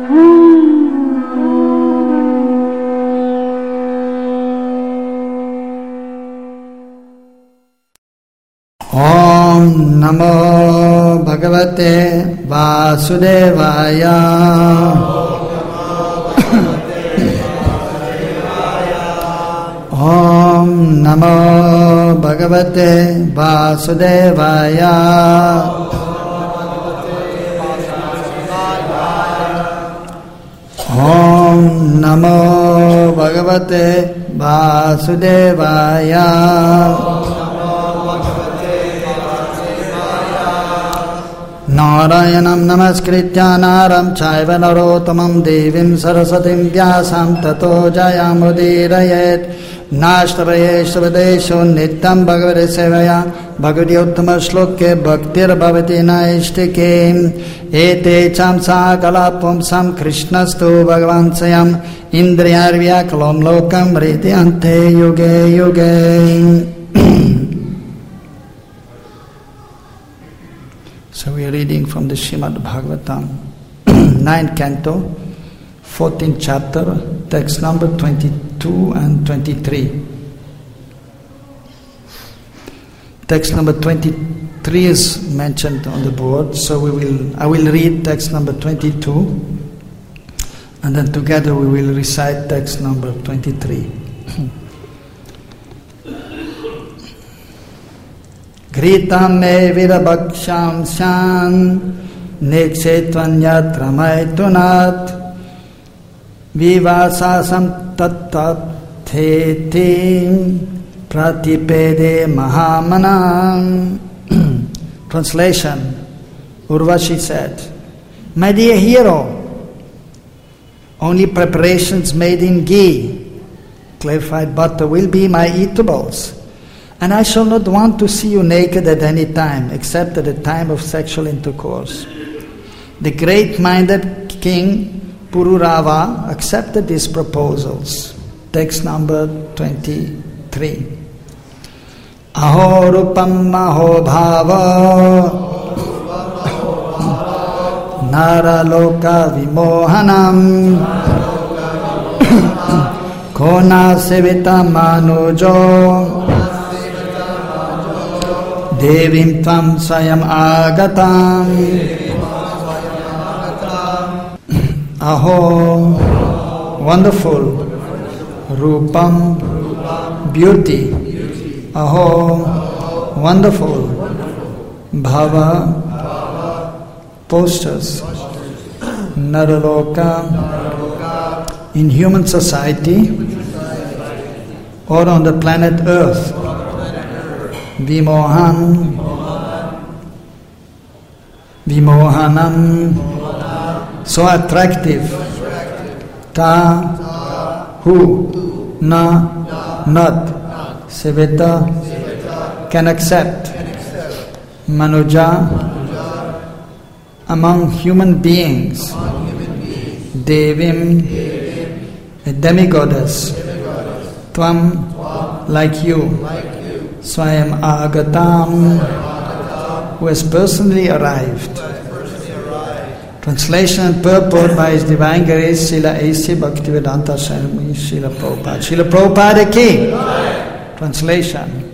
Om Namo Bhagavate Vasudevaya. Om Namo Bhagavate Vasudevaya. Om Namo Bhagavate Vasudevaya. Narayanam namaskritya naram chaiva narottamam devim saraswatim vyasam tato jayamudiraye nashtapaye shabadesho nityam bhagavate sevaya bhagavati uttama shloke bhaktir bhavati naishtike ete cham sakala pumsam krishnastu bhagavan sayam indriyarvya kalom lokam rityante yuge yuge. So we are reading from the Srimad Bhagavatam, 9th canto, 14th chapter, text number 22 and 23. Text number 23 is mentioned on the board, so I will read text number 22, and then together we will recite text number 23. Gritam me vidabhaksham shan niksetvan yatra maitunat vivasasam tattaptheti pratipede mahamanam. Translation. Urvashi said, my dear hero, only preparations made in ghee, clarified butter, will be my eatables. And I shall not want to see you naked at any time, except at the time of sexual intercourse. The great-minded king Pururava accepted these proposals. Text number 23. Aho rupam aho bhava nara loka vimohanam kona sevita manujo Devim tvam swayam agatam. Aho, wonderful. Rupam, beauty. Aho, wonderful. Bhava, postures. Naraloka, in human society or on the planet Earth. Vimohanam, so attractive. Ta, who, na, not. Sevita, can accept. Manuja, among human beings. Devim, a demigoddess. Tvam, like you. Swayam agatam, who has personally arrived. Translation and purport by His Divine Grace Srila A.C. Bhaktivedanta Swami Srila Prabhupada. Srila Prabhupada ki. Translation.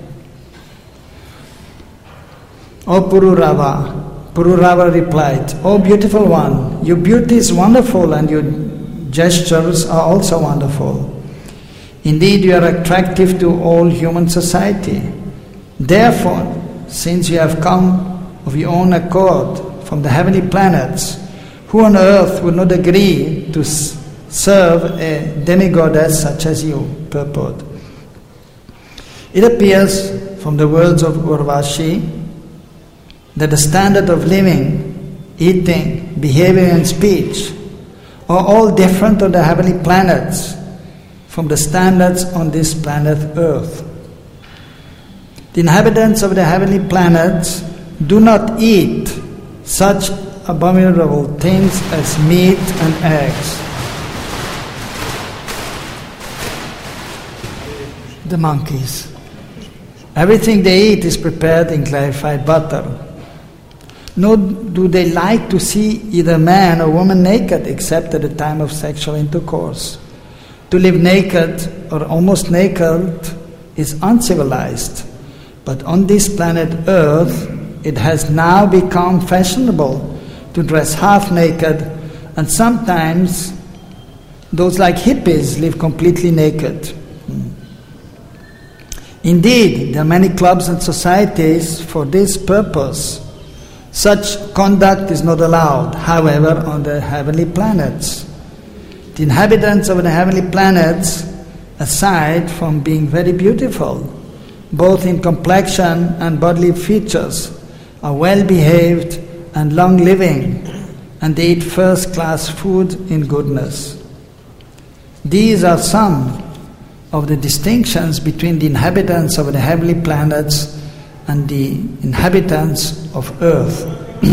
O Pururava, Pururava replied, O beautiful one, your beauty is wonderful and your gestures are also wonderful. Indeed, you are attractive to all human society. Therefore, since you have come of your own accord from the heavenly planets, who on earth would not agree to serve a demigoddess such as you? Purport. It appears from the words of Urvashi that the standard of living, eating, behavior and speech are all different on the heavenly planets from the standards on this planet Earth. The inhabitants of the heavenly planets do not eat such abominable things as meat and eggs. The monkeys. Everything they eat is prepared in clarified butter. nor do they like to see either man or woman naked except at the time of sexual intercourse. To live naked or almost naked is uncivilized, but on this planet Earth it has now become fashionable to dress half naked, and sometimes those like hippies live completely naked. Indeed, there are many clubs and societies for this purpose. Such conduct is not allowed, however, on the heavenly planets. The inhabitants of the heavenly planets, aside from being very beautiful, both in complexion and bodily features, are well behaved and long living, and they eat first-class food in goodness. These are some of the distinctions between the inhabitants of the heavenly planets and the inhabitants of earth.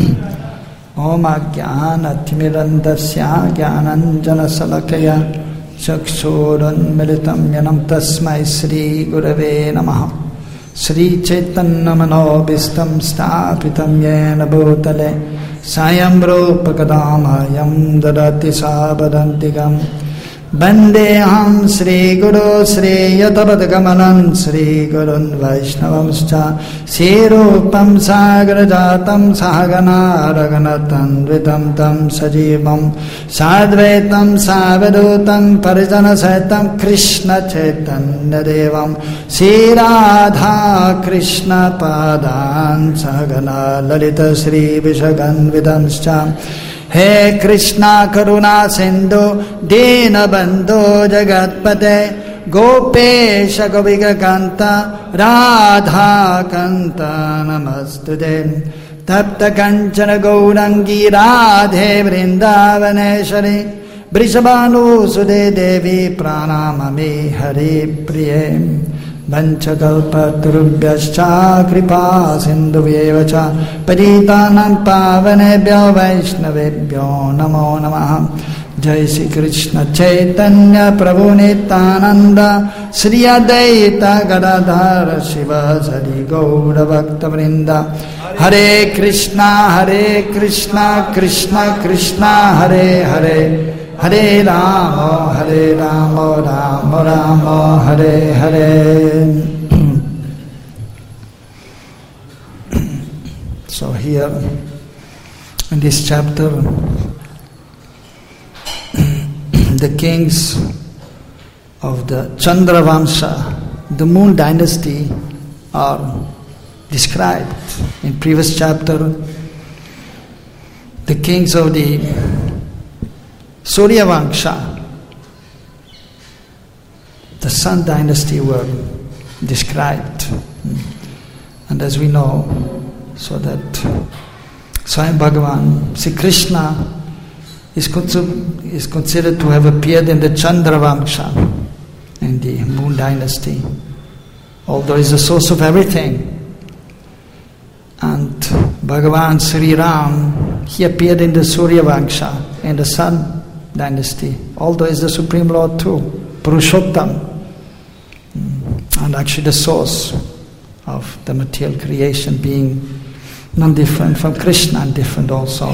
Om Ajnana Timirandasya Jnananjana Salakaya Chakshurun Militam Yanam Tasmai Sri Gurave Namaha Sri Chaitanya Manobhistam Stapitam Yena Bhutale Sayam Rupakadamayam Dadati Sabadantigam Bandeham Sri Guru Sri Yatapad Sri Gurun Vaishnavamscha Sirupam Sagrajatam Sahagana Raganatan Vitam Tam Sajivam Sadvetam Savadutam Parijana Saitam Krishna Chaitanya Devam Sri Radha Krishna Padan Sagana Lalita Sri Vishagan Vidamscha He Krishna Karuna Sindhu Dina Bandhu Jagatpate Gopesha Govika Kanta Radha Kanta Namastude Tapta Kanchana Gaurangi Radhe Vrindavaneshari Brishabhanu Sude Devi Pranamami Hari Priye Vanchakalpatarubhyascha kripa sindhuvyevacha paritanam pavanebhyo vaishnavebhyo namo namaha. Jai Shri Krishna Chaitanya Prabhu Nityananda Sri Advaita Gadadhara Shiva Sadi Gaura Bhakta Vrinda. Hare Krishna Krishna Krishna Hare Hare Hare Rama Rama Rama Hare Hare. So here in this chapter, the kings of the Chandravamsa, the moon dynasty, are described. In previous chapter, the kings of the Suryavansha, the sun dynasty, were described. And as we know, so that Swayam Bhagavan, Sri Krishna, is considered to have appeared in the Chandravamsha, in the moon dynasty, although he is the source of everything. And Bhagavan Sri Ram, he appeared in the Suryavansha, in the sun dynasty, although he is the Supreme Lord too, Purushottam, and actually the source of the material creation, being non-different from Krishna and different also.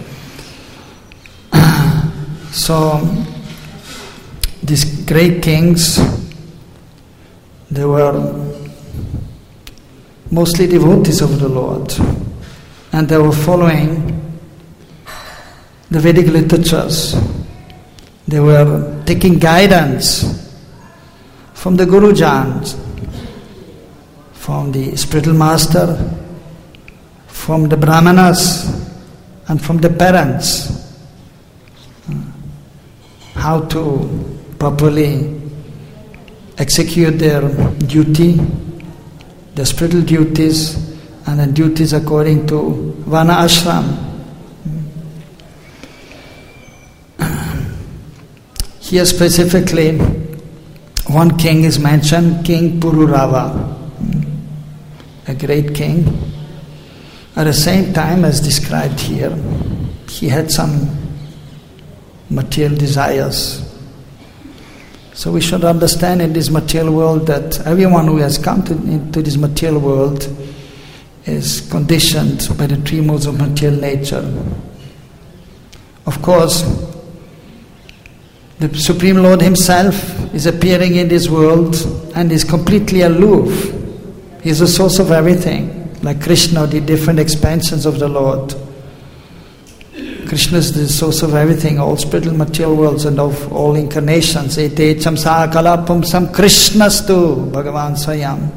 So these great kings, they were mostly devotees of the Lord, and they were following the Vedic literatures. They were taking guidance from the Gurujans, from the spiritual master, from the Brahmanas, and from the parents, how to properly execute their duty, their spiritual duties, and the duties according to Vana Ashram. Here specifically, one king is mentioned, King Pururava, a great king. At the same time, as described here, he had some material desires. So we should understand in this material world that everyone who has come into this material world is conditioned by the three modes of material nature. Of course, the Supreme Lord Himself is appearing in this world and is completely aloof. He is the source of everything, like Krishna, the different expansions of the Lord. Krishna is the source of everything, all spiritual material worlds and of all incarnations. Ete chamsa kalapam sam Krishnastu Bhagavan Swayam.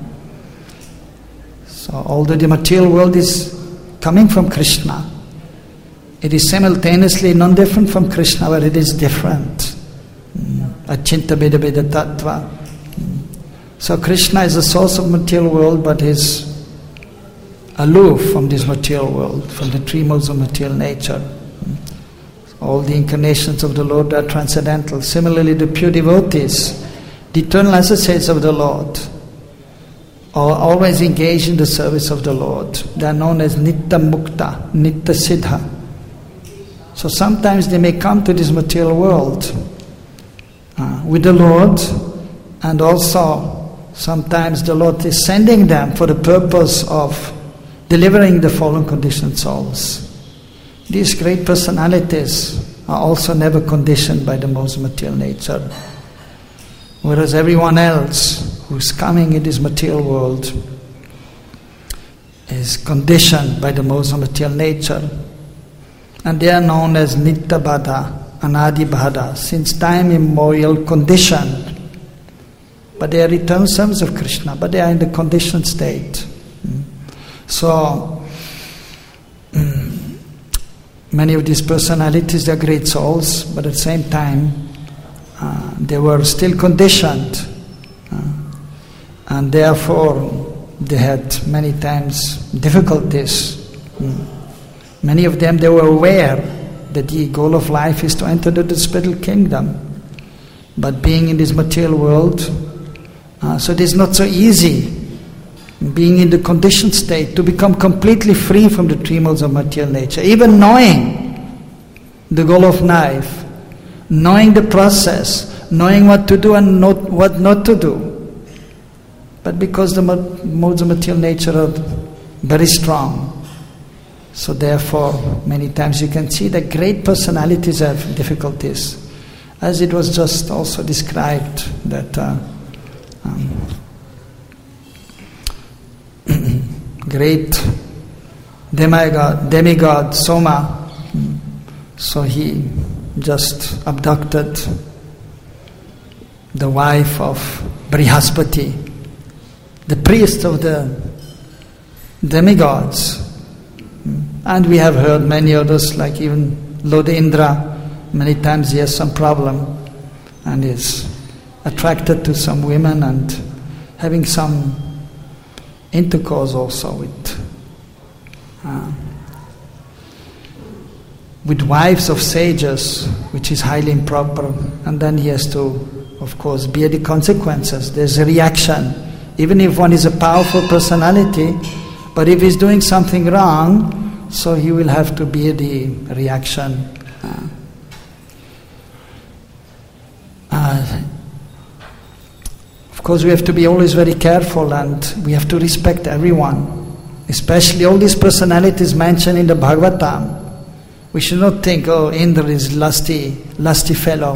So although the material world is coming from Krishna, it is simultaneously non-different from Krishna, but it is different. Achinta Beda Beda Tattva. So Krishna is the source of material world, but is aloof from this material world, from the three modes of material nature. All the incarnations of the Lord are transcendental. Similarly, the pure devotees, the eternal associates of the Lord, are always engaged in the service of the Lord. They are known as Nitta Mukta, Nitta Siddha. So sometimes they may come to this material world with the Lord, and also sometimes the Lord is sending them for the purpose of delivering the fallen conditioned souls. These great personalities are also never conditioned by the modes of material nature. Whereas everyone else who is coming in this material world is conditioned by the modes of material nature. And they are known as Nitta Baddha, Anadi Baddha, since time immemorial conditioned. But they are eternal servants of Krishna, but they are in the conditioned state. So, many of these personalities, they are great souls, but at the same time, they were still conditioned. And therefore, they had many times difficulties. Many of them, they were aware that the goal of life is to enter the spiritual kingdom. But being in this material world, so it is not so easy, being in the conditioned state, to become completely free from the three modes of material nature. Even knowing the goal of life, knowing the process, knowing what to do and what not to do. But because the modes of material nature are very strong, so therefore many times you can see that great personalities have difficulties. As it was just also described that great demigod Soma, so he just abducted the wife of Brihaspati, the priest of the demigods. And we have heard many others, like even Lord Indra, many times he has some problem and is attracted to some women and having some intercourse also with wives of sages, which is highly improper, and then he has to, of course, bear the consequences. There's a reaction, even if one is a powerful personality, but if he's doing something wrong, so he will have to bear the reaction. Of course, we have to be always very careful, and we have to respect everyone, especially all these personalities mentioned in the Bhagavatam. We should not think, oh, Indra is lusty fellow.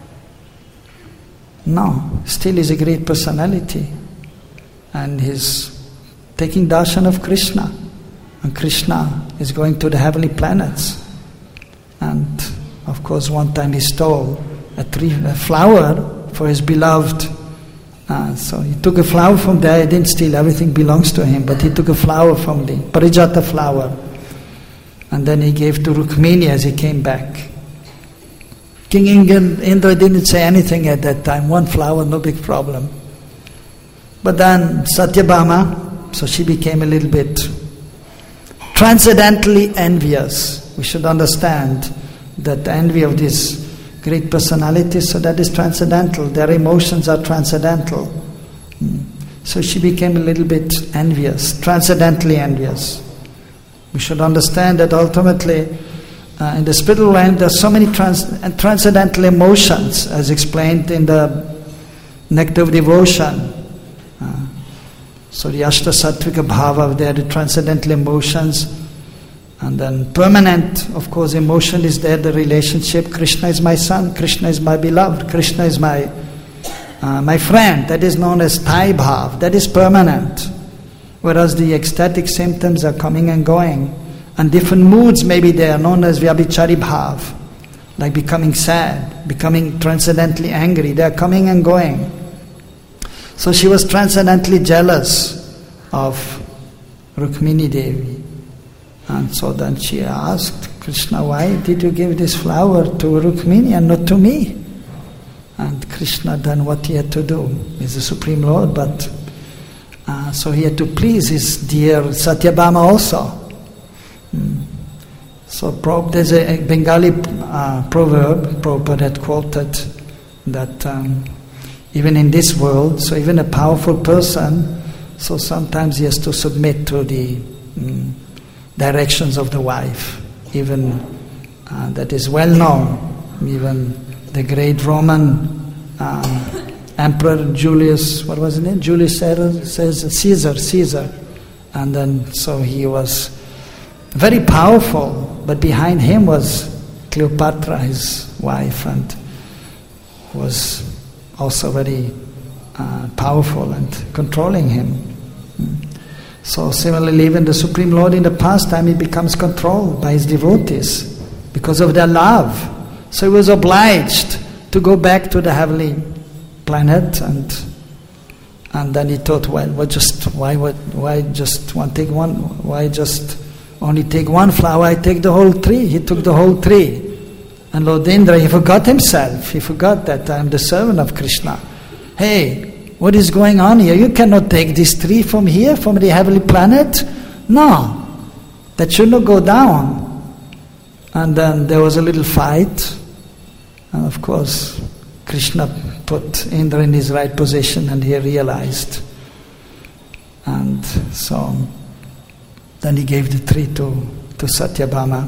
No, still is a great personality, and he's taking darshan of Krishna, and Krishna is going to the heavenly planets. And of course, one time he stole a flower for his beloved. So he took a flower from there. He didn't steal; everything belongs to him. But he took a flower from the Parijata flower, and then he gave to Rukmini as he came back. King Indra didn't say anything at that time. One flower, no big problem. But then Satyabhama, so she became a little bit transcendently envious. We should understand that the envy of these great personalities, so that is transcendental. Their emotions are transcendental. So she became a little bit envious, transcendently envious. We should understand that ultimately in the spiritual realm there are so many transcendental emotions, as explained in the Nectar of Devotion. So the Ashtasatvika Bhava, they are the transcendental emotions. And then permanent, of course, emotion is there, the relationship. Krishna is my son, Krishna is my beloved, Krishna is my friend. That is known as Thai Bhav, that is permanent. Whereas the ecstatic symptoms are coming and going. And different moods maybe they are known as Vyabhichari Bhav, like becoming sad, becoming transcendently angry. They are coming and going. So she was transcendently jealous of Rukmini Devi. And so then she asked Krishna, why did you give this flower to Rukmini and not to me? And Krishna done what he had to do. He's the Supreme Lord, but so he had to please his dear Satyabhama also. So there's a Bengali proverb Prabhupada had quoted that even in this world, so even a powerful person, so sometimes he has to submit to the directions of the wife. Even that is well known. Even the great Roman Emperor Julius, what was his name? Julius Caesar. And then so he was very powerful, but behind him was Cleopatra, his wife, and was also very powerful and controlling him. So similarly, even the Supreme Lord in the past time, he becomes controlled by his devotees because of their love. So he was obliged to go back to the heavenly planet, and then he thought, why just only take one flower? I take the whole tree. He took the whole tree. And Lord Indra, he forgot himself. He forgot that I am the servant of Krishna. Hey, what is going on here? You cannot take this tree from here, from the heavenly planet. No, that should not go down. And then there was a little fight. And of course, Krishna put Indra in his right position, and he realized. And so then he gave the tree to Satyabhama.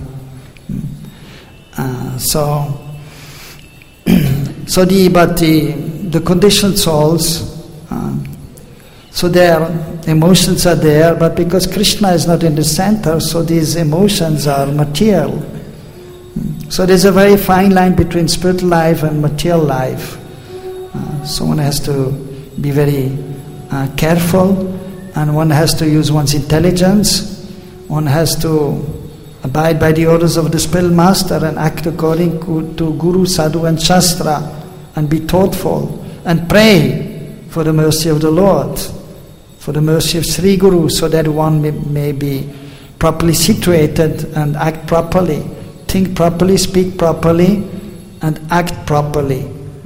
The conditioned souls, so their emotions are there, but because Krishna is not in the center, so these emotions are material. So there's a very fine line between spiritual life and material life. So one has to be very careful, and one has to use one's intelligence. One has to abide by the orders of the spiritual master and act according to Guru, Sadhu and Shastra, and be thoughtful and pray for the mercy of the Lord, for the mercy of Sri Guru, so that one may be properly situated and act properly, think properly, speak properly, and act properly.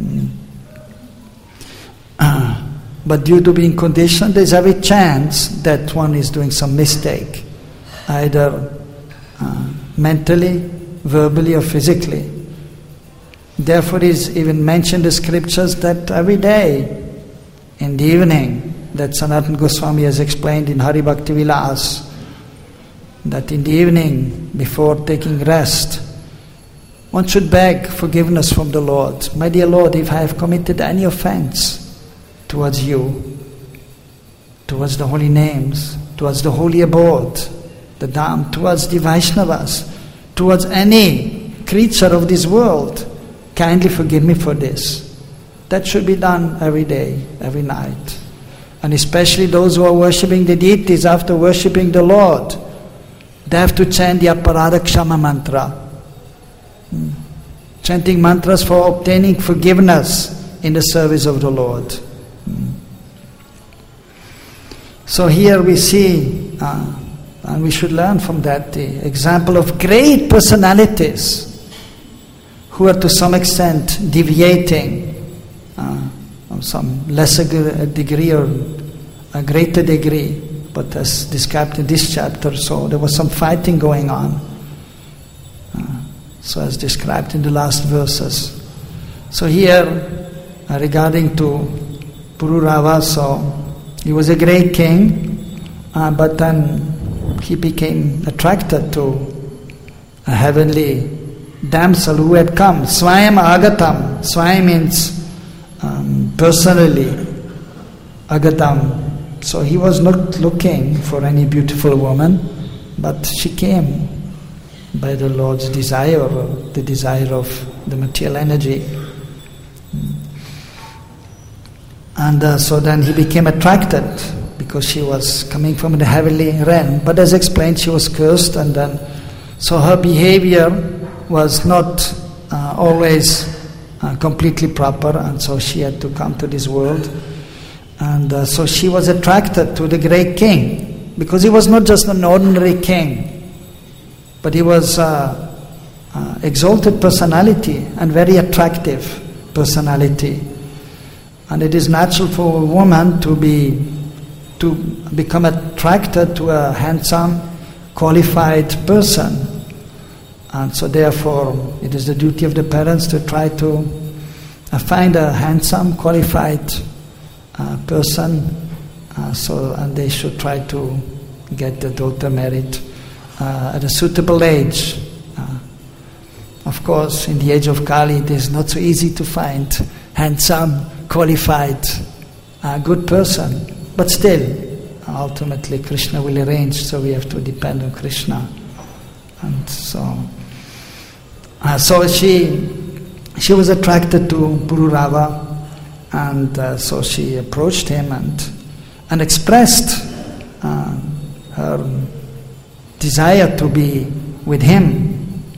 But due to being conditioned, there's every chance that one is doing some mistake, either mentally, verbally or physically. Therefore it is even mentioned in the scriptures that every day in the evening, that Sanatana Goswami has explained in Hari Bhakti Vilas, that in the evening before taking rest, one should beg forgiveness from the Lord. My dear Lord, if I have committed any offense towards you, towards the holy names, towards the holy abode, the Dham, towards the Vaishnavas, towards any creature of this world, kindly forgive me for this. That should be done every day, every night. And especially those who are worshipping the deities after worshipping the Lord, they have to chant the Aparada Kshama mantra. Chanting mantras for obtaining forgiveness in the service of the Lord. So here we see, and we should learn from that, the example of great personalities who are to some extent deviating on some lesser degree or a greater degree, but as described in this chapter, so there was some fighting going on, so as described in the last verses. So here, regarding to Pururava, so he was a great king, but then he became attracted to a heavenly damsel who had come. Swayam Agatam. Swayam means personally. Agatam So he was not looking for any beautiful woman, but she came by the Lord's desire, or the desire of the material energy. And so then he became attracted because she was coming from the heavenly realm. But as explained, she was cursed, and then so her behavior was not always completely proper, and so she had to come to this world. And so she was attracted to the great king, because he was not just an ordinary king, but he was exalted personality and very attractive personality. And it is natural for a woman to become attracted to a handsome, qualified person. And so therefore it is the duty of the parents to try to find a handsome, qualified person, and they should try to get the daughter married at a suitable age. Of course, in the age of Kali, it is not so easy to find handsome, qualified, good person. But still, ultimately Krishna will arrange, so we have to depend on Krishna. And so she was attracted to Pururava, and so she approached him and expressed her desire to be with him.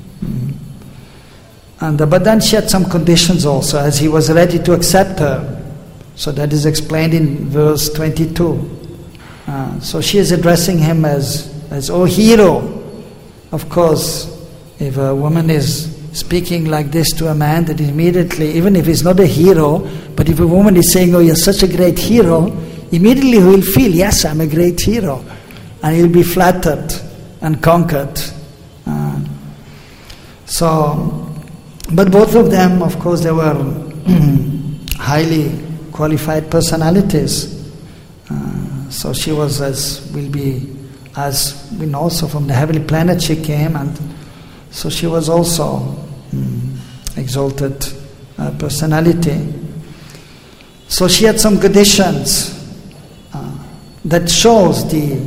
But then she had some conditions also, as he was ready to accept her. So that is explained in verse 22. So she is addressing him as "Oh hero." Of course, if a woman is speaking like this to a man, that immediately, even if he's not a hero, but if a woman is saying, "Oh, you're such a great hero," immediately he will feel, "Yes, I'm a great hero." And he'll be flattered and conquered. But both of them, of course, they were highly qualified personalities. So she was, as we know also from the heavenly planet she came, and so she was also exalted personality. So she had some conditions that shows the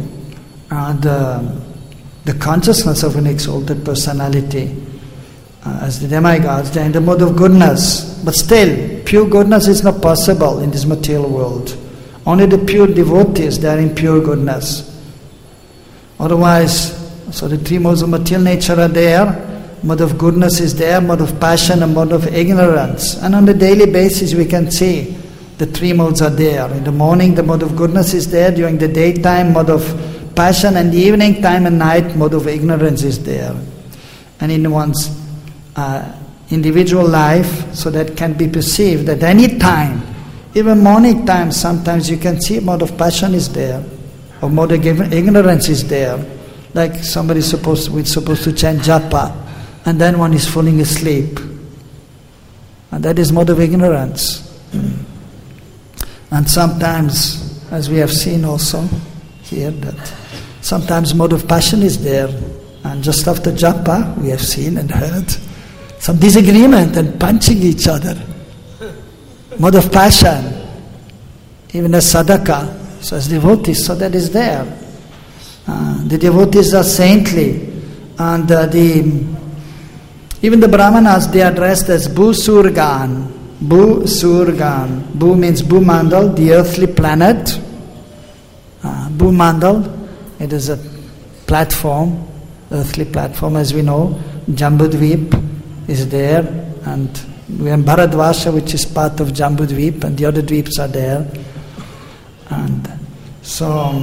consciousness of an exalted personality. As the demigods, they are in the mode of goodness. But still, pure goodness is not possible in this material world. Only the pure devotees, they are in pure goodness. Otherwise, so the three modes of material nature are there. Mode of goodness is there, mode of passion and mode of ignorance. And on a daily basis we can see the three modes are there. In the morning the mode of goodness is there, during the daytime mode of passion, and the evening time and night mode of ignorance is there. And in one's individual life, so that can be perceived at any time, even morning time, sometimes you can see mode of passion is there, or mode of ignorance is there. Like somebody is supposed to chant japa, and then one is falling asleep, and that is mode of ignorance. And sometimes, as we have seen also here, that sometimes mode of passion is there, and just after japa we have seen and heard some disagreement and punching each other. Mode of passion, even as sadhaka, so as devotees, so that is there. The devotees are saintly, and even the brahmanas, they are dressed as Bhusurgan. Bhusurgan. Bhu means Bhumandal, the earthly planet. Bhumandal, it is a platform, earthly platform, as we know. Jambudvip is there, and we have Bharadvasha, which is part of Jambudvip, and the other dweeps are there. And so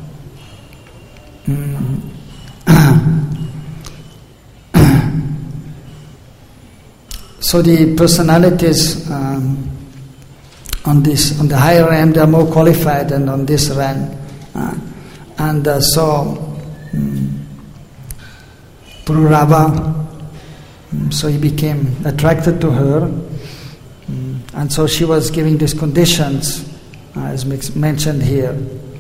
so the personalities on the higher end are more qualified than on this rank, so Pururava, so he became attracted to her, and so she was giving these conditions as mentioned here.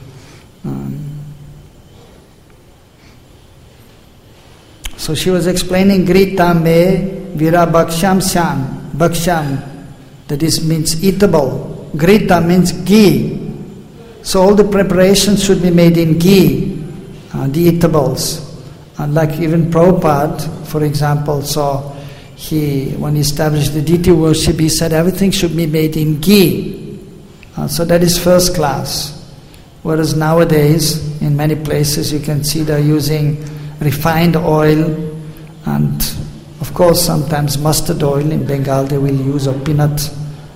So she was explaining Grita me vira bhaksham syam. Bhaksham, that is means eatable. Grita means ghee. So all the preparations should be made in ghee, the eatables. Like even Prabhupada, for example, so when he established the deity worship, he said everything should be made in ghee. So that is first class. Whereas nowadays, in many places, you can see they're using refined oil and, of course, sometimes mustard oil. In Bengal, they will use peanut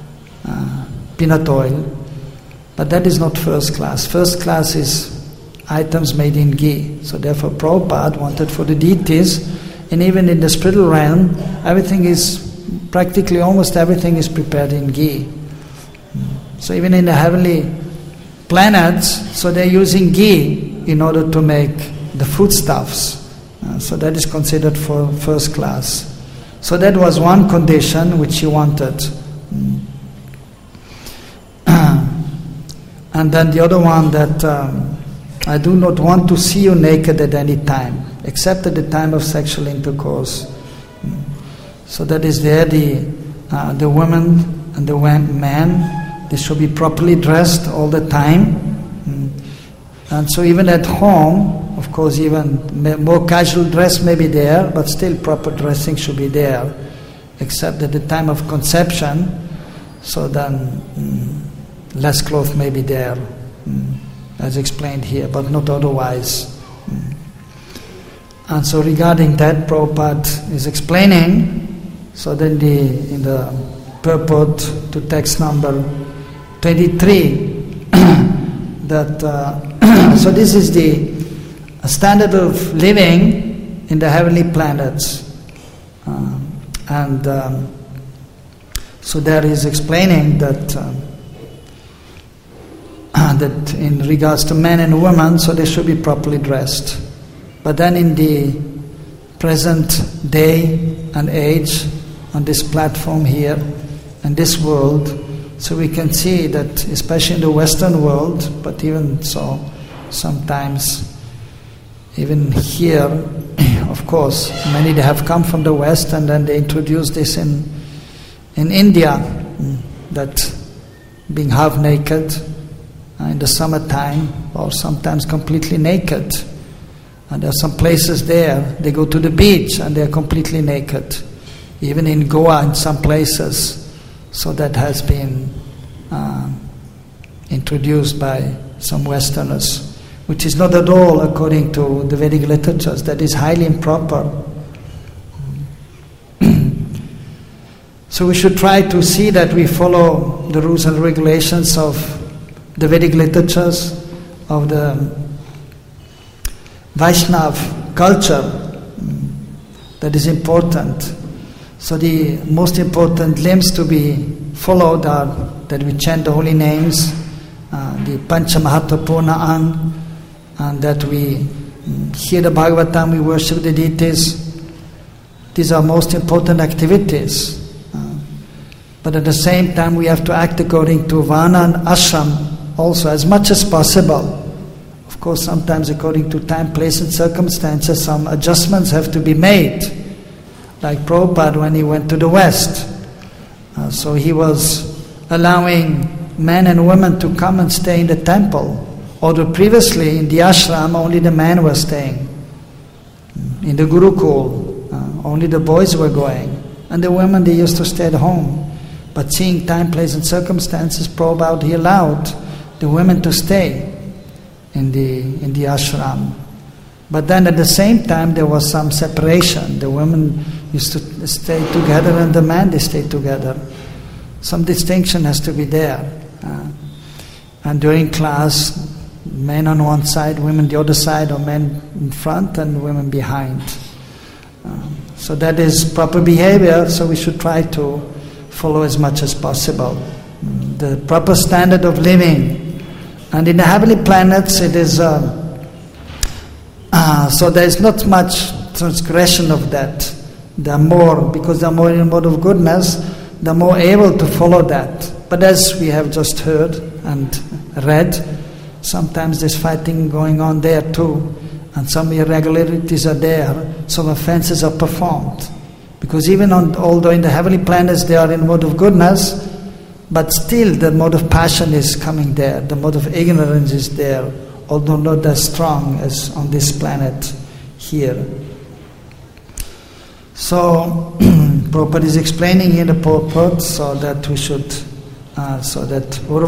oil. But that is not first class. First class is items made in ghee. So therefore, Prabhupada wanted for the deities, and even in the spiritual realm, practically almost everything is prepared in ghee. So even in the heavenly planets, so they're using ghee in order to make the foodstuffs. So that is considered for first class. So that was one condition which he wanted. And then the other one that I do not want to see you naked at any time, except at the time of sexual intercourse. So that is there the woman and the man, they should be properly dressed all the time. And so even at home, of course, even more casual dress may be there, but still proper dressing should be there, except at the time of conception. So then less clothes may be there, as explained here, but not otherwise. And so regarding that, Prabhupada is explaining, so then in the purport to text number 23, that so this is the standard of living in the heavenly planets. So there is explaining that that in regards to men and women, so they should be properly dressed. But then in the present day and age, on this platform here, in this world, so we can see that, especially in the Western world, but even so, sometimes, even here, of course, many they have come from the West, and then they introduced this in India, that being half naked in the summertime, or sometimes completely naked. And there are some places there, they go to the beach and they are completely naked. Even in Goa, in some places. So that has been introduced by some Westerners, which is not at all according to the Vedic literatures. That is highly improper. So we should try to see that we follow the rules and regulations of the Vedic literatures, of the Vaishnav culture. That is important. So the most important limbs to be followed are that we chant the holy names, the Pancha Mahatvapurna Ang, and that we hear the Bhagavatam, we worship the deities. These are most important activities. But at the same time we have to act according to Varna and Ashram also as much as possible. Of course, sometimes according to time, place and circumstances, some adjustments have to be made. Like Prabhupada when he went to the West. So he was allowing men and women to come and stay in the temple. Although previously in the ashram only the men were staying. In the Gurukul, only the boys were going. And the women, they used to stay at home. But seeing time, place and circumstances, Prabhupada, he allowed the women to stay in the ashram. But then at the same time there was some separation. The women used to stay together and the men, they stayed together. Some distinction has to be there. And during class, men on one side, women the other side, or men in front and women behind. So that is proper behavior, so we should try to follow as much as possible. The proper standard of living. And in the heavenly planets it is... so there is not much transgression of that. They are more, because they are more in the mode of goodness, they are more able to follow that. But as we have just heard and read, sometimes there's fighting going on there too, and some irregularities are there, some offenses are performed. Because even although in the heavenly planets they are in mode of goodness, but still the mode of passion is coming there, the mode of ignorance is there, although not as strong as on this planet here. So Prabhupada is explaining here the purport so that we should, so that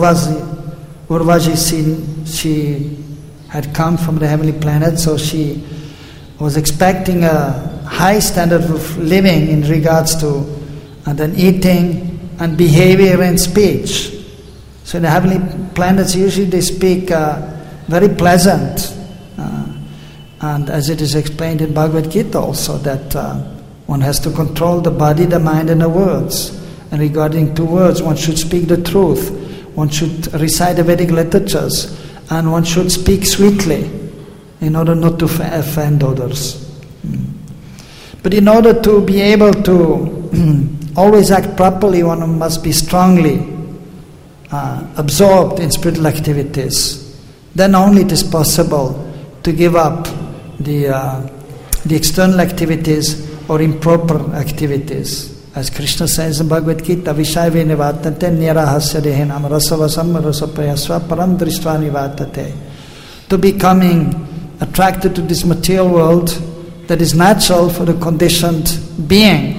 Urvashi, she had come from the heavenly planet, so she was expecting a high standard of living in regards to then eating and behavior and speech. So in the heavenly planets usually they speak very pleasant, and as it is explained in Bhagavad Gita also, that one has to control the body, the mind and the words. And regarding to words, one should speak the truth, one should recite the Vedic literatures, and one should speak sweetly in order not to offend others. But in order to be able to always act properly, one must be strongly absorbed in spiritual activities. Then only it is possible to give up the external activities or improper activities. As Krishna says in Bhagavad Gita, Vishaya nivattate nirahasya dehenam rasavasam rasaprayasva param drishtva nivattate. To becoming attracted to this material world that is natural for the conditioned being.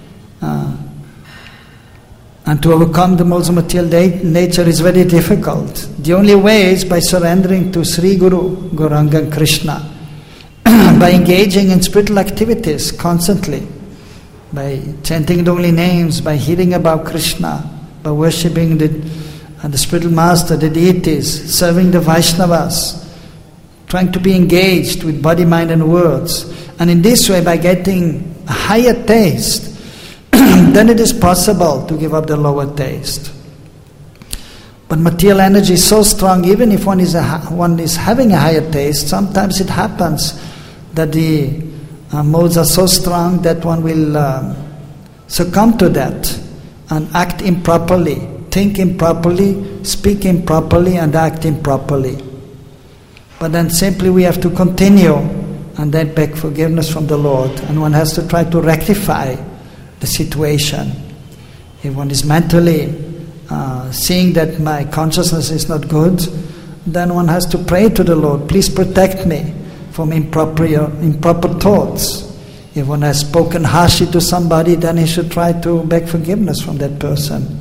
And to overcome the modes of material nature is very difficult. The only way is by surrendering to Sri Guru, Gauranga and Krishna, by engaging in spiritual activities constantly, by chanting the holy names, by hearing about Krishna, by worshipping the spiritual master, the deities, serving the Vaishnavas, trying to be engaged with body, mind and words. And in this way, by getting a higher taste, then it is possible to give up the lower taste. But material energy is so strong, even if one is having a higher taste, sometimes it happens that the modes are so strong that one will succumb to that and act improperly, think improperly, speak improperly and act improperly. But then simply we have to continue and then beg forgiveness from the Lord, and one has to try to rectify the situation. If one is mentally seeing that my consciousness is not good, then one has to pray to the Lord, please protect me from improper thoughts. If one has spoken harshly to somebody, then he should try to beg forgiveness from that person.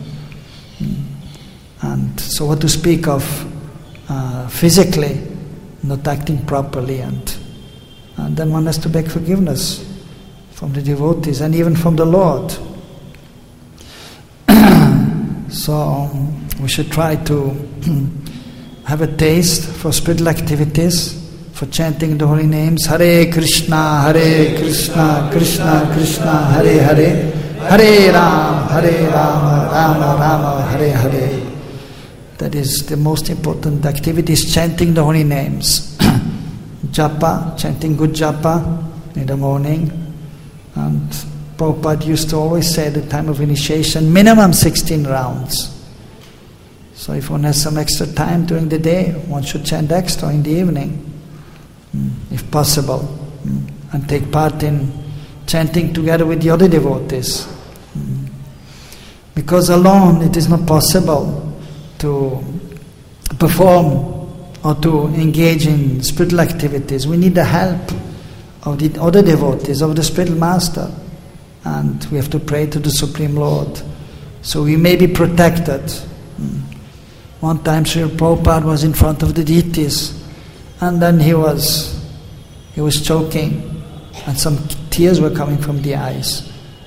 And so what to speak of physically, not acting properly, and then one has to beg forgiveness from the devotees and even from the Lord. So we should try to have a taste for spiritual activities, for chanting the holy names. Hare Krishna, Krishna Krishna, Hare Hare, Hare Rama, Rama Rama, Hare Hare. That is the most important activity, is chanting the holy names. Japa, chanting good japa in the morning. And Prabhupada used to always say at the time of initiation, minimum 16 rounds. So if one has some extra time during the day, one should chant extra in the evening, if possible, and take part in chanting together with the other devotees. Because alone it is not possible to perform or to engage in spiritual activities. We need the help of the other devotees, of the spiritual master, and we have to pray to the Supreme Lord so we may be protected. One time Srila Prabhupada was in front of the deities, and then he was choking, and some tears were coming from the eyes.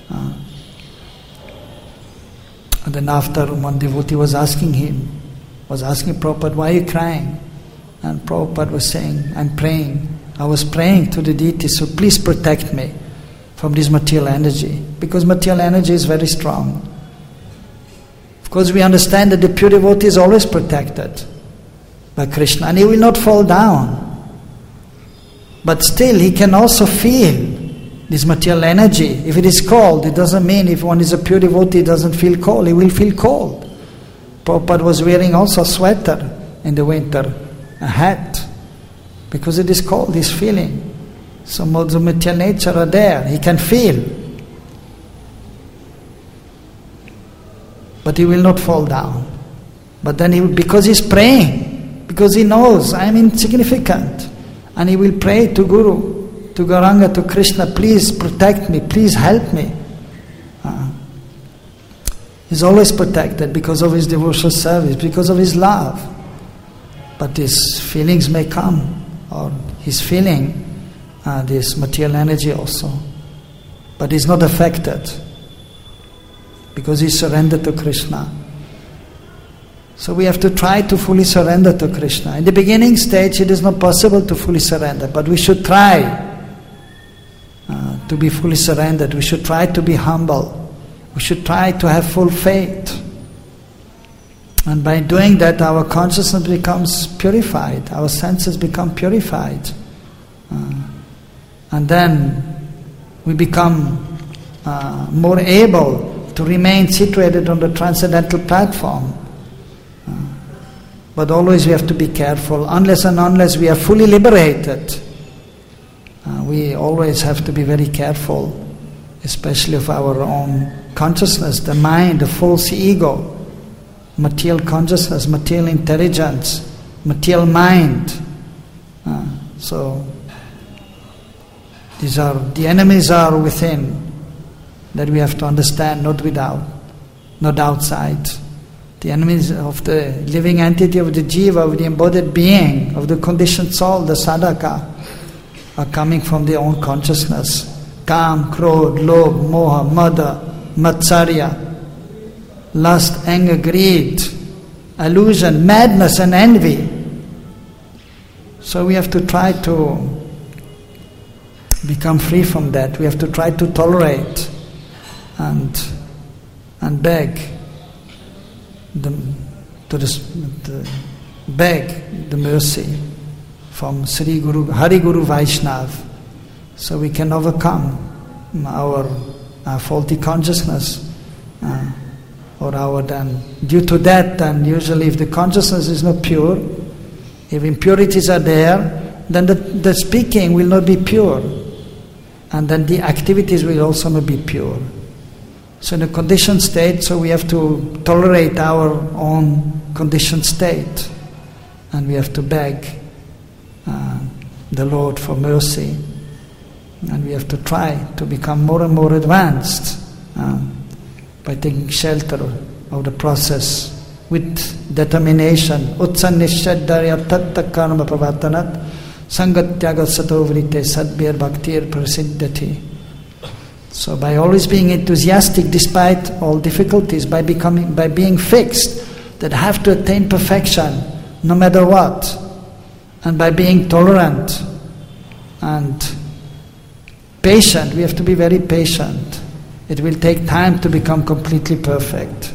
And then after, one devotee was asking Prabhupada, why are you crying? And Prabhupada was saying, I'm praying. I was praying to the deities, so please protect me from this material energy, because material energy is very strong. Of course, we understand that the pure devotee is always protected by Krishna, and he will not fall down. But still, he can also feel this material energy. If it is cold, it doesn't mean if one is a pure devotee, he doesn't feel cold. He will feel cold. Prabhupada was wearing also a sweater in the winter, a hat, because it is cold, he's feeling. Some modes of material nature are there, he can feel. but he will not fall down. But then because he's praying, because he knows I am insignificant, and he will pray to Guru, to Gauranga, to Krishna, please protect me, please help me. He's always protected because of his devotional service, because of his love. But his feelings may come, or he's feeling this material energy also. But he's not affected because he's surrendered to Krishna. So we have to try to fully surrender to Krishna. In the beginning stage it is not possible to fully surrender, but we should try to be fully surrendered. We should try to be humble. We should try to have full faith. And by doing that, our consciousness becomes purified, our senses become purified. And then we become more able to remain situated on the transcendental platform. But always we have to be careful. Unless we are fully liberated, we always have to be very careful, especially of our own consciousness, the mind, the false ego, material consciousness, material intelligence, material mind. So the enemies are within, that we have to understand, not without, not outside. The enemies of the living entity, of the jiva, of the embodied being, of the conditioned soul, the sadhaka, are coming from their own consciousness. Kam, krodh, lobh, moha, mada, matsarya, lust, anger, greed, illusion, madness and envy. So we have to try to become free from that. We have to try to tolerate and beg beg the mercy from Sri Guru, Hari Guru Vaishnav, so we can overcome our faulty consciousness, due to that, then usually if the consciousness is not pure, if impurities are there, then the speaking will not be pure, and then the activities will also not be pure. So in a conditioned state, so we have to tolerate our own conditioned state, and we have to beg the Lord for mercy, and we have to try to become more and more advanced by taking shelter of the process with determination. Utsanishaddarya tatta karma pravatanat sangatyaga satovrite sadbir bhaktir prasiddhati. So by always being enthusiastic despite all difficulties, by being fixed that I have to attain perfection no matter what, and by being tolerant and patient, we have to be very patient. It will take time to become completely perfect.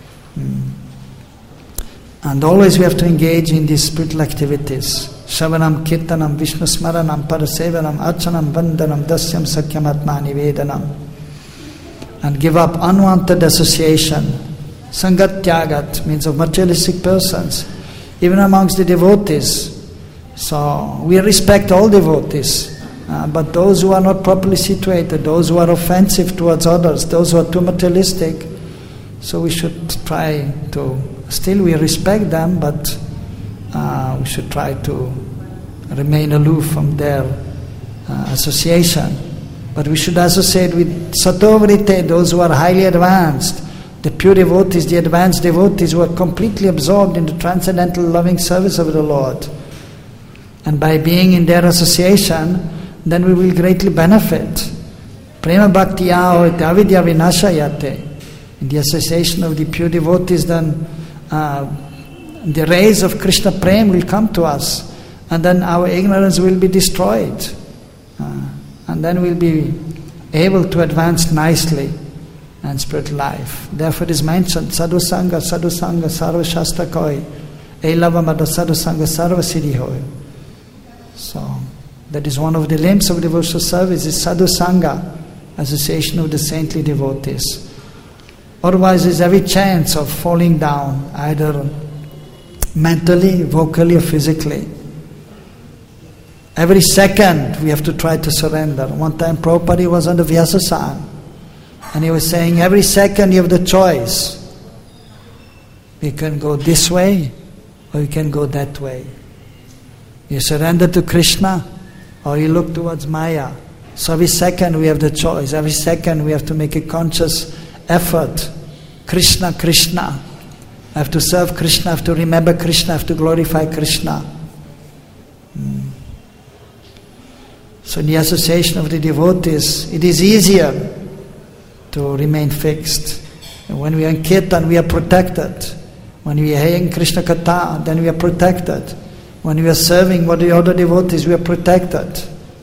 And always we have to engage in these spiritual activities. Shravanam, Kirtanam, Vishnu Smaranam, Parasevanam, Archanam, Vandanam, Dasyam, Sakyam, Atma, Nivedanam. And give up unwanted association. Sangat Tyagat means of materialistic persons, even amongst the devotees. So we respect all devotees, but those who are not properly situated, those who are offensive towards others, those who are too materialistic, so we should try to, still we respect them, but we should try to remain aloof from their association. But we should associate with Satovrite, those who are highly advanced, the pure devotees, the advanced devotees who are completely absorbed in the transcendental loving service of the Lord. And by being in their association, then we will greatly benefit. Prema bhakti ahoite avidya vinashayate. In the association of the pure devotees, then the rays of Krishna Prem will come to us, and then our ignorance will be destroyed. And then we'll be able to advance nicely in spiritual life. Therefore it is mentioned, sadhusanga, sarva shastra koi, eilavamada sadhusanga, sarva siddhi hoy. So, that is one of the limbs of devotional service, is sadhusanga, association of the saintly devotees. Otherwise there's every chance of falling down, either mentally, vocally or physically. Every second we have to try to surrender. One time Prabhupada was on the Vyasasana, and he was saying every second you have the choice You can go this way or you can go that way. You surrender to Krishna or you look towards Maya. So every second we have the choice. Every second we have to make a conscious effort. Krishna, Krishna. I have to serve Krishna, I have to remember Krishna, I have to glorify Krishna. So in the association of the devotees, it is easier to remain fixed. And when we are in Kirtan, we are protected. When we are hearing Krishna Katha, then we are protected. When we are serving what the other devotees, we are protected.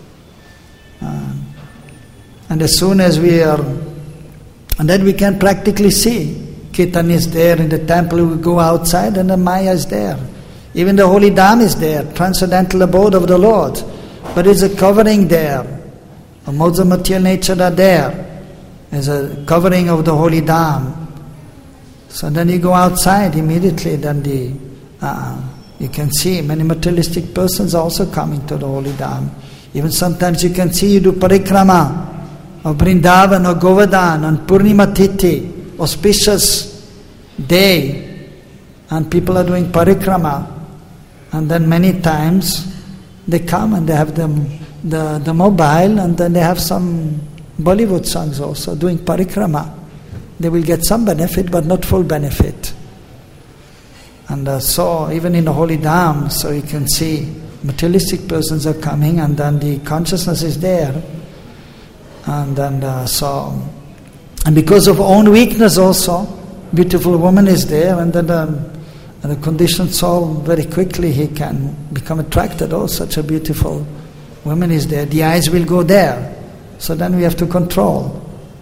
And as soon as we are, and then we can practically see. Kirtan is there in the temple, we go outside and the Maya is there. Even the holy Dham is there, transcendental abode of the Lord. But there's a covering there. The modes of material nature are there. There's a covering of the holy Dham. So then you go outside immediately, then you can see many materialistic persons also coming to the holy Dham. Even sometimes you can see you do parikrama of Vrindavan or Govardhan on Purnima Tithi, auspicious day, and people are doing parikrama, and then many times they come and they have the mobile, and then they have some Bollywood songs also doing parikrama. They will get some benefit but not full benefit. And so even in the holy Dham, so you can see materialistic persons are coming, and then the consciousness is there, and then and because of own weakness also, beautiful woman is there, and then the conditioned soul, very quickly he can become attracted. Oh, such a beautiful woman is there. The eyes will go there. So then we have to control.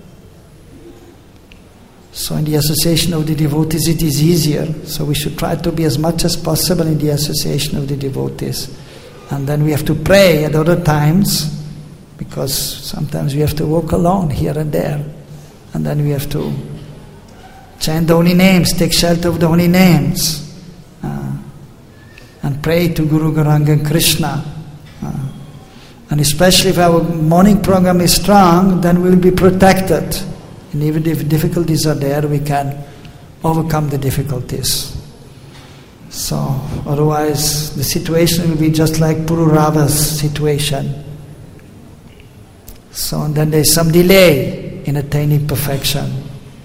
So in the association of the devotees it is easier. So we should try to be as much as possible in the association of the devotees. And then we have to pray at other times, because sometimes we have to walk alone here and there. And then we have to chant the holy names, take shelter of the holy names, and pray to Guru Gauranga and Krishna. And especially if our morning program is strong, then we will be protected. And even if difficulties are there, we can overcome the difficulties. So otherwise the situation will be just like Pururava's situation. So and then there is some delay in attaining perfection.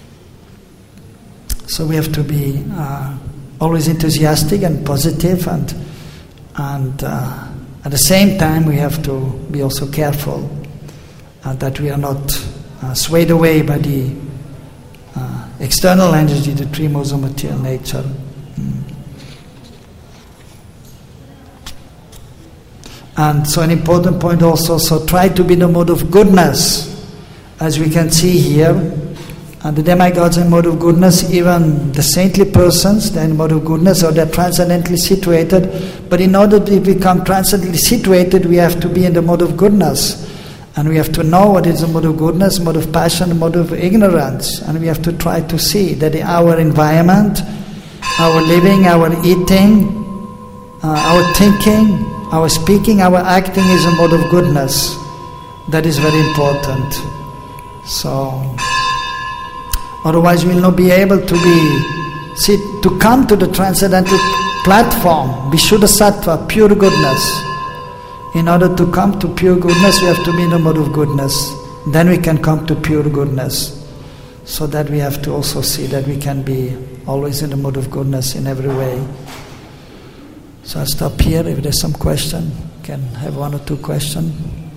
So we have to be always enthusiastic and positive, and at the same time we have to be also careful that we are not swayed away by the external energy, the three modes of material nature. And so an important point also, so try to be the mode of goodness. As we can see here, the demigods in mode of goodness, even the saintly persons, they're in mode of goodness, or they're transcendently situated. But in order to become transcendently situated, we have to be in the mode of goodness. And we have to know what is the mode of goodness, mode of passion, mode of ignorance. And we have to try to see that our environment, our living, our eating, our thinking, our speaking, our acting is a mode of goodness. That is very important. So otherwise we will not be able to come to the transcendental platform, Vishuddha Sattva, pure goodness. In order to come to pure goodness, we have to be in the mode of goodness. Then we can come to pure goodness. So that we have to also see that we can be always in the mode of goodness in every way. So I'll stop here. If there's some question, can have one or two questions.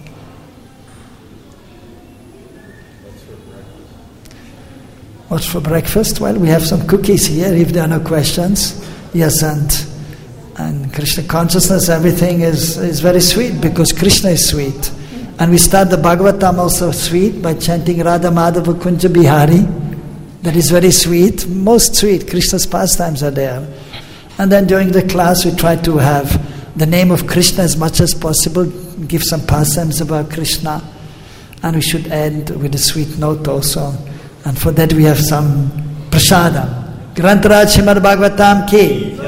What's for breakfast? Well, we have some cookies here if there are no questions. Yes, and Krishna consciousness, everything is very sweet because Krishna is sweet. And we start the Bhagavatam also sweet by chanting Radha Madhava Kunja Bihari. That is very sweet, most sweet. Krishna's pastimes are there. And then during the class we try to have the name of Krishna as much as possible, give some pastimes about Krishna. And we should end with a sweet note also. And for that we have some prasadam. Grantaraj Srimad Bhagavatam ki